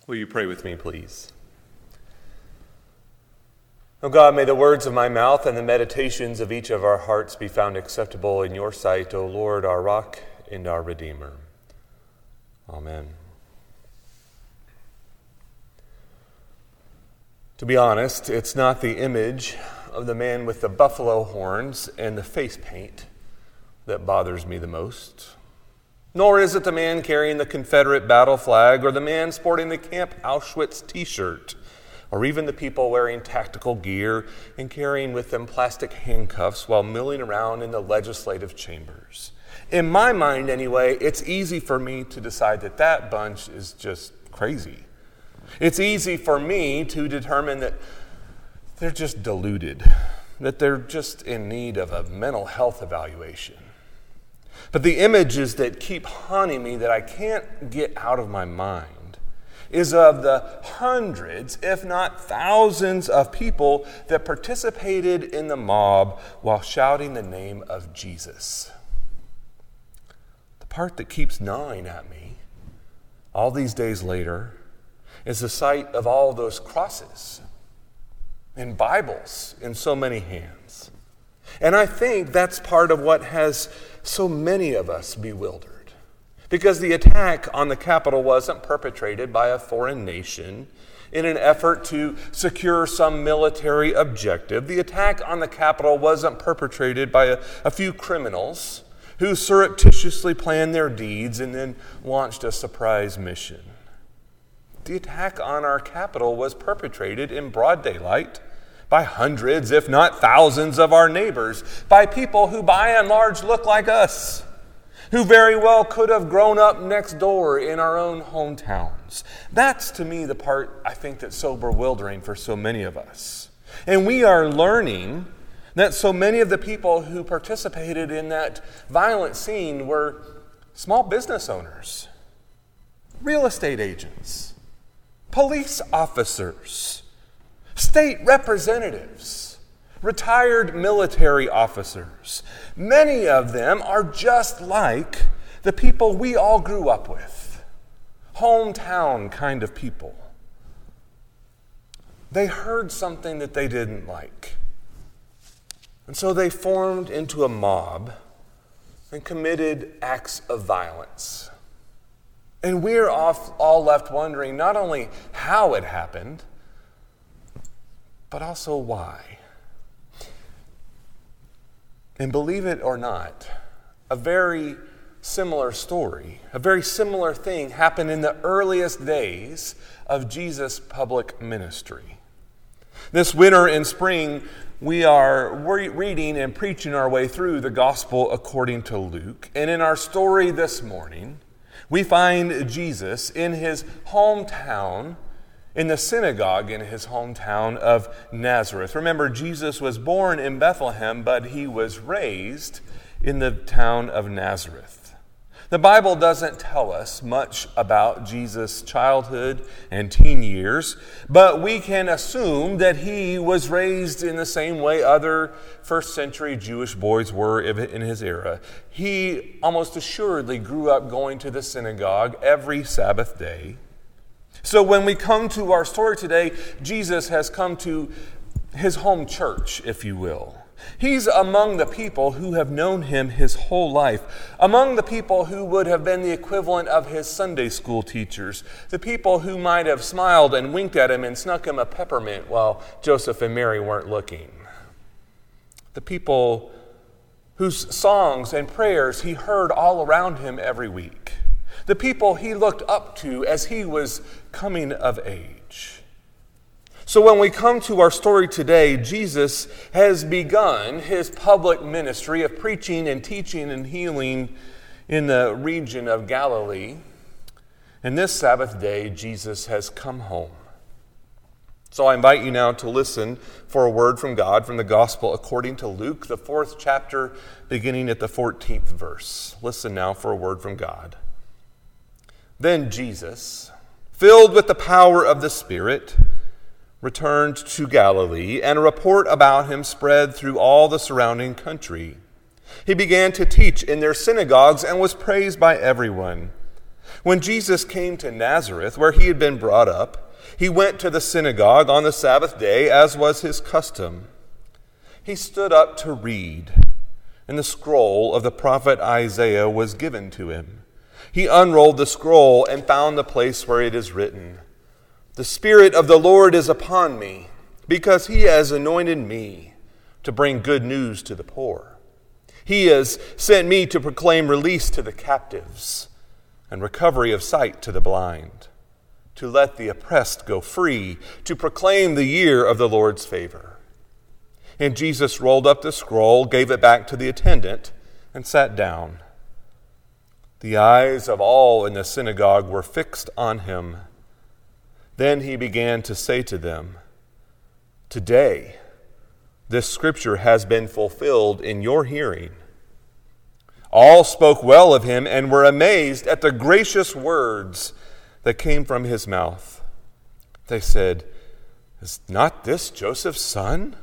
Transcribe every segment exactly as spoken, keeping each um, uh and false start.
Will you pray with me, please? O God, may the words of my mouth and the meditations of each of our hearts be found acceptable in your sight, O Lord, our rock and our Redeemer. Amen. To be honest, it's not the image of the man with the buffalo horns and the face paint that bothers me the most. Nor is it the man carrying the Confederate battle flag or the man sporting the Camp Auschwitz t-shirt, or even the people wearing tactical gear and carrying with them plastic handcuffs while milling around in the legislative chambers. In my mind, anyway, it's easy for me to decide that that bunch is just crazy. It's easy for me to determine that they're just deluded, that they're just in need of a mental health evaluation. But the images that keep haunting me that I can't get out of my mind is of the hundreds, if not thousands, of people that participated in the mob while shouting the name of Jesus. The part that keeps gnawing at me all these days later is the sight of all those crosses and Bibles in so many hands. And I think that's part of what has so many of us bewildered. Because the attack on the Capitol wasn't perpetrated by a foreign nation in an effort to secure some military objective. The attack on the Capitol wasn't perpetrated by a, a few criminals who surreptitiously planned their deeds and then launched a surprise mission. The attack on our Capitol was perpetrated in broad daylight by hundreds, if not thousands, of our neighbors, by people who by and large look like us, who very well could have grown up next door in our own hometowns. That's, to me, the part I think that's so bewildering for so many of us. And we are learning that so many of the people who participated in that violent scene were small business owners, real estate agents, police officers, state representatives, retired military officers. Many of them are just like the people we all grew up with, hometown kind of people. They heard something that they didn't like, and so they formed into a mob and committed acts of violence. And we're all left wondering not only how it happened, but also why. And believe it or not, a very similar story, a very similar thing happened in the earliest days of Jesus' public ministry. This winter and spring, we are reading and preaching our way through the Gospel according to Luke. And in our story this morning, we find Jesus in his hometown, in the synagogue in his hometown of Nazareth. Remember, Jesus was born in Bethlehem, but he was raised in the town of Nazareth. The Bible doesn't tell us much about Jesus' childhood and teen years, but we can assume that he was raised in the same way other first century Jewish boys were in his era. He almost assuredly grew up going to the synagogue every Sabbath day. So when we come to our story today, Jesus has come to his home church, if you will. He's among the people who have known him his whole life, among the people who would have been the equivalent of his Sunday school teachers, the people who might have smiled and winked at him and snuck him a peppermint while Joseph and Mary weren't looking. The people whose songs and prayers he heard all around him every week. The people he looked up to as he was coming of age. So when we come to our story today, Jesus has begun his public ministry of preaching and teaching and healing in the region of Galilee. And this Sabbath day, Jesus has come home. So I invite you now to listen for a word from God from the Gospel according to Luke, the fourth chapter, beginning at the fourteenth verse. Listen now for a word from God. Then Jesus, filled with the power of the Spirit, returned to Galilee, and a report about him spread through all the surrounding country. He began to teach in their synagogues and was praised by everyone. When Jesus came to Nazareth, where he had been brought up, he went to the synagogue on the Sabbath day, as was his custom. He stood up to read, and the scroll of the prophet Isaiah was given to him. He unrolled the scroll and found the place where it is written, "The Spirit of the Lord is upon me, because he has anointed me to bring good news to the poor. He has sent me to proclaim release to the captives and recovery of sight to the blind, to let the oppressed go free, to proclaim the year of the Lord's favor." And Jesus rolled up the scroll, gave it back to the attendant, and sat down. The eyes of all in the synagogue were fixed on him. Then he began to say to them, "Today, this scripture has been fulfilled in your hearing." All spoke well of him and were amazed at the gracious words that came from his mouth. They said, "Is not this Joseph's son?"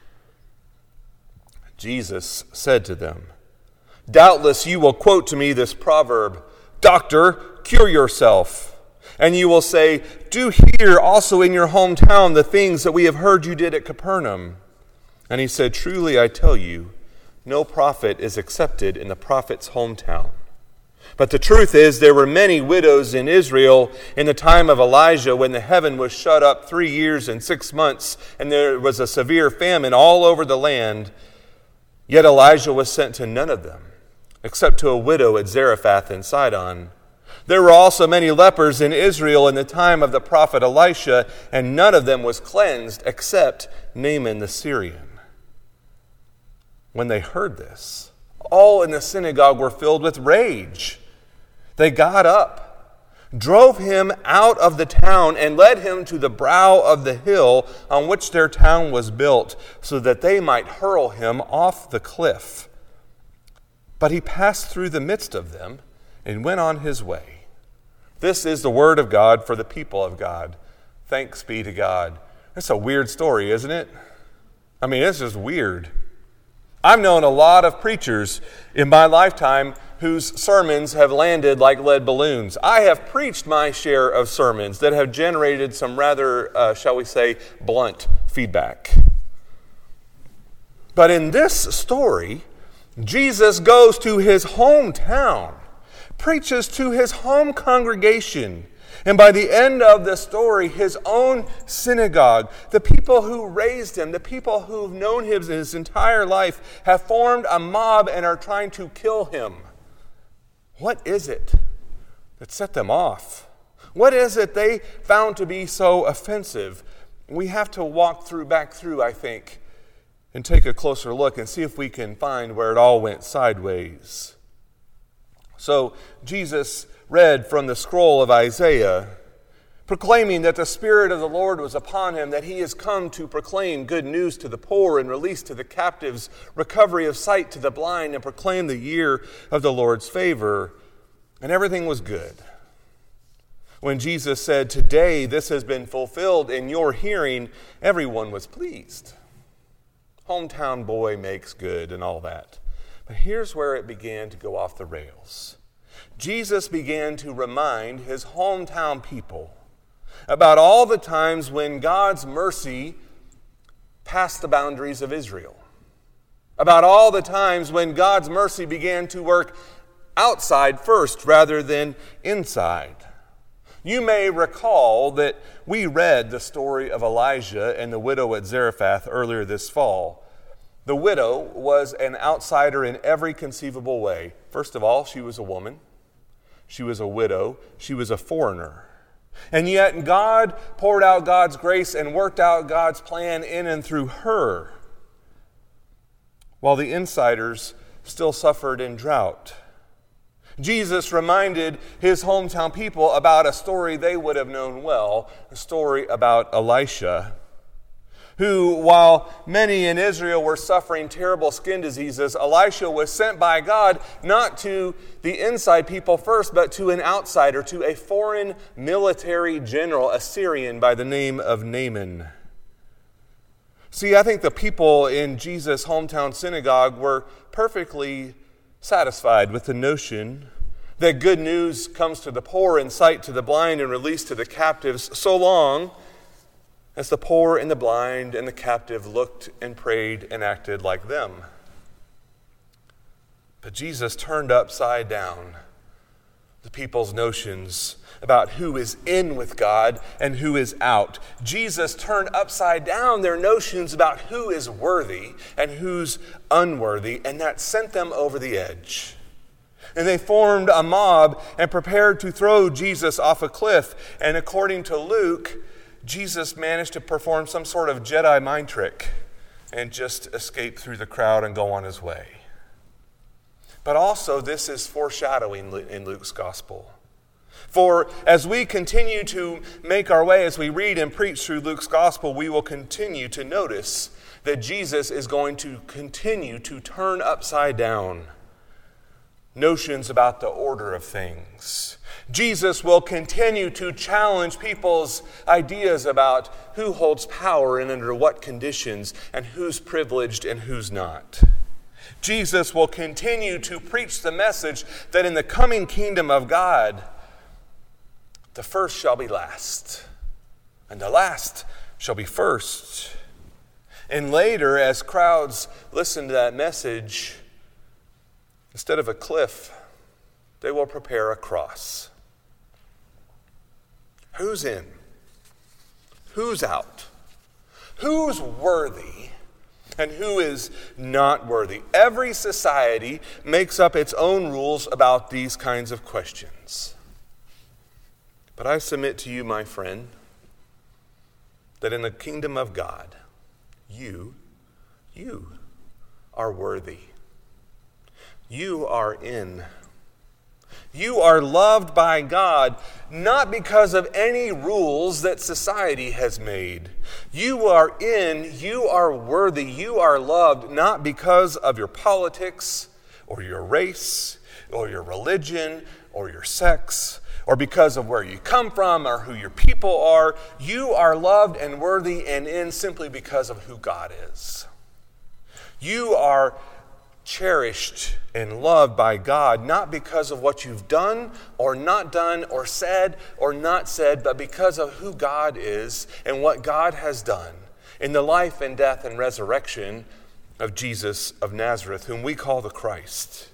Jesus said to them, "Doubtless you will quote to me this proverb, 'Doctor, cure yourself.' And you will say, 'Do here also in your hometown the things that we have heard you did at Capernaum.' And he said, 'Truly I tell you, no prophet is accepted in the prophet's hometown.' But the truth is, there were many widows in Israel in the time of Elijah, when the heaven was shut up three years and six months, and there was a severe famine all over the land. Yet Elijah was sent to none of them, except to a widow at Zarephath in Sidon. There were also many lepers in Israel in the time of the prophet Elisha, and none of them was cleansed except Naaman the Syrian." When they heard this, all in the synagogue were filled with rage. They got up, drove him out of the town, and led him to the brow of the hill on which their town was built, so that they might hurl him off the cliff. But he passed through the midst of them and went on his way. This is the word of God for the people of God. Thanks be to God. That's a weird story, isn't it? I mean, it's just weird. I've known a lot of preachers in my lifetime whose sermons have landed like lead balloons. I have preached my share of sermons that have generated some rather, uh, shall we say, blunt feedback. But in this story, Jesus goes to his hometown, preaches to his home congregation, and by the end of the story, his own synagogue, the people who raised him, the people who've known him his entire life, have formed a mob and are trying to kill him. What is it that set them off? What is it they found to be so offensive? We have to walk through, back through, I think, and take a closer look and see if we can find where it all went sideways. So Jesus read from the scroll of Isaiah, proclaiming that the Spirit of the Lord was upon him, that he has come to proclaim good news to the poor and release to the captives, recovery of sight to the blind, and proclaim the year of the Lord's favor. And everything was good. When Jesus said, "Today this has been fulfilled in your hearing," everyone was pleased. Hometown boy makes good and all that. But here's where it began to go off the rails. Jesus began to remind his hometown people about all the times when God's mercy passed the boundaries of Israel. About all the times when God's mercy began to work outside first rather than inside. You may recall that we read the story of Elijah and the widow at Zarephath earlier this fall. The widow was an outsider in every conceivable way. First of all, she was a woman. She was a widow. She was a foreigner. And yet God poured out God's grace and worked out God's plan in and through her, while the insiders still suffered in drought. Jesus reminded his hometown people about a story they would have known well, a story about Elisha, who, while many in Israel were suffering terrible skin diseases, Elisha was sent by God not to the inside people first, but to an outsider, to a foreign military general, a Syrian by the name of Naaman. See, I think the people in Jesus' hometown synagogue were perfectly satisfied with the notion that good news comes to the poor and sight to the blind and release to the captives, so long as the poor and the blind and the captive looked and prayed and acted like them. But Jesus turned upside down the people's notions about who is in with God and who is out. Jesus turned upside down their notions about who is worthy and who's unworthy, and that sent them over the edge. And they formed a mob and prepared to throw Jesus off a cliff. And according to Luke, Jesus managed to perform some sort of Jedi mind trick and just escape through the crowd and go on his way. But also, this is foreshadowing in Luke's gospel. For as we continue to make our way, as we read and preach through Luke's gospel, we will continue to notice that Jesus is going to continue to turn upside down notions about the order of things. Jesus will continue to challenge people's ideas about who holds power and under what conditions, and who's privileged and who's not. Jesus will continue to preach the message that in the coming kingdom of God, the first shall be last, and the last shall be first. And later, as crowds listen to that message, instead of a cliff, they will prepare a cross. Who's in? Who's out? Who's worthy? And who is not worthy? Every society makes up its own rules about these kinds of questions. But I submit to you, my friend, that in the kingdom of God, you, you are worthy. You are in. You are loved by God, not because of any rules that society has made. You are in, you are worthy, you are loved, not because of your politics, or your race, or your religion, or your sex, or because of where you come from, or who your people are. You are loved and worthy and in simply because of who God is. You are cherished and loved by God, not because of what you've done or not done or said or not said, but because of who God is and what God has done in the life and death and resurrection of Jesus of Nazareth, whom we call the Christ.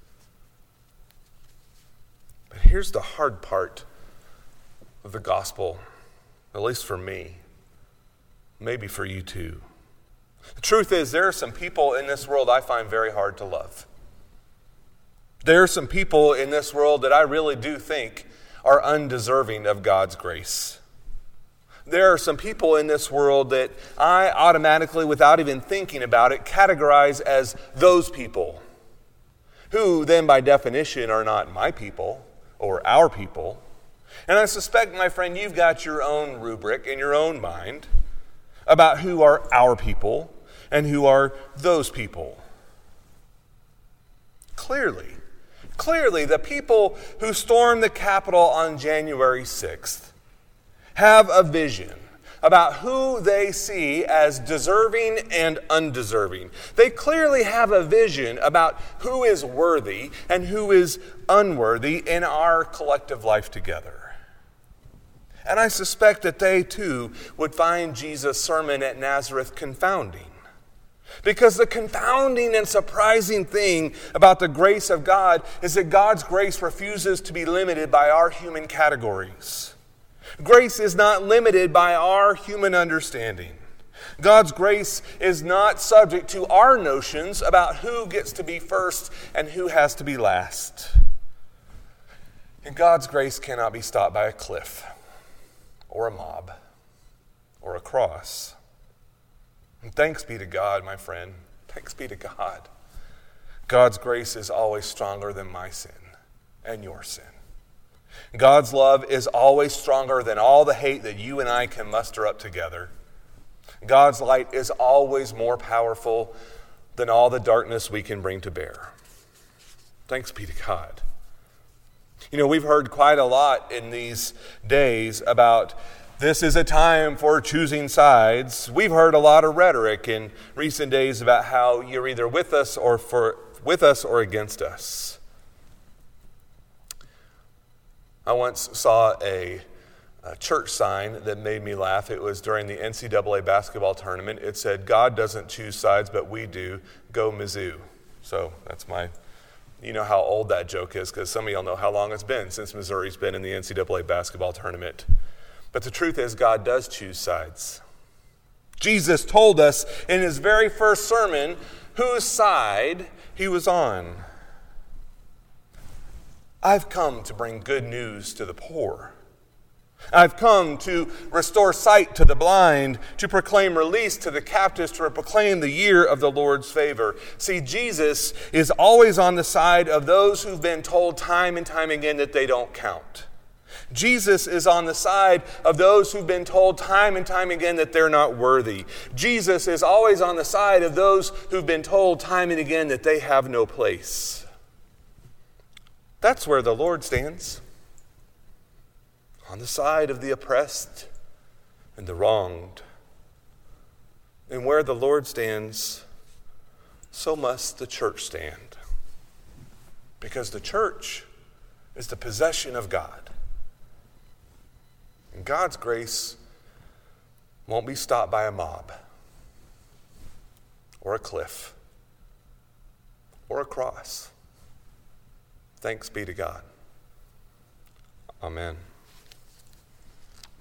But here's the hard part of the gospel, at least for me, maybe for you too. The truth is, there are some people in this world I find very hard to love. There are some people in this world that I really do think are undeserving of God's grace. There are some people in this world that I automatically, without even thinking about it, categorize as those people, who then by definition are not my people or our people. And I suspect, my friend, you've got your own rubric in your own mind about who are our people and who are those people. Clearly, clearly the people who stormed the Capitol on January sixth have a vision about who they see as deserving and undeserving. They clearly have a vision about who is worthy and who is unworthy in our collective life together. And I suspect that they too would find Jesus' sermon at Nazareth confounding. Because the confounding and surprising thing about the grace of God is that God's grace refuses to be limited by our human categories. Grace is not limited by our human understanding. God's grace is not subject to our notions about who gets to be first and who has to be last. And God's grace cannot be stopped by a cliff or a mob or a cross. And thanks be to God, my friend. Thanks be to God. God's grace is always stronger than my sin and your sin. God's love is always stronger than all the hate that you and I can muster up together. God's light is always more powerful than all the darkness we can bring to bear. Thanks be to God. You know, we've heard quite a lot in these days about this is a time for choosing sides. We've heard a lot of rhetoric in recent days about how you're either with us or for with us or against us. I once saw a, a church sign that made me laugh. It was during the N C double A basketball tournament. It said, "God doesn't choose sides, but we do. Go Mizzou." So that's my, you know how old that joke is, because some of y'all know how long it's been since Missouri's been in the N C double A basketball tournament. But the truth is, God does choose sides. Jesus told us in his very first sermon whose side he was on. I've come to bring good news to the poor. I've come to restore sight to the blind, to proclaim release to the captives, to proclaim the year of the Lord's favor. See, Jesus is always on the side of those who've been told time and time again that they don't count. Jesus is on the side of those who've been told time and time again that they're not worthy. Jesus is always on the side of those who've been told time and again that they have no place. That's where the Lord stands. On the side of the oppressed and the wronged. And where the Lord stands, so must the church stand. Because the church is the possession of God. And God's grace won't be stopped by a mob, or a cliff, or a cross. Thanks be to God. Amen.